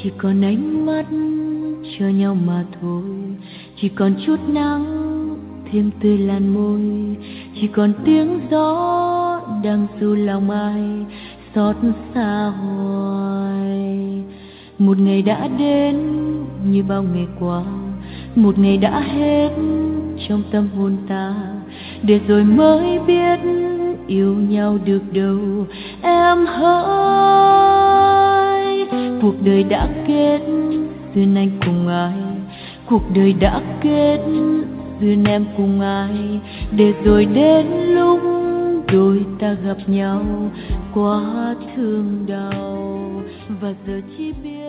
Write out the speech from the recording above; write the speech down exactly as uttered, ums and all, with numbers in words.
chỉ còn ánh mắt cho nhau mà thôi, chỉ còn chút nắng thêm tươi làn môi, chỉ còn tiếng gió đang ru lòng ai xót xa hoài. Một ngày đã đến như bao ngày qua, một ngày đã hết trong tâm hồn ta, để rồi mới biết yêu nhau được đâu em hỡi. Cuộc đời đã kết duyên anh cùng ai, cuộc đời đã kết duyên em cùng ai, để rồi đến lúc đôi ta gặp nhau quá thương đau, và giờ chỉ biết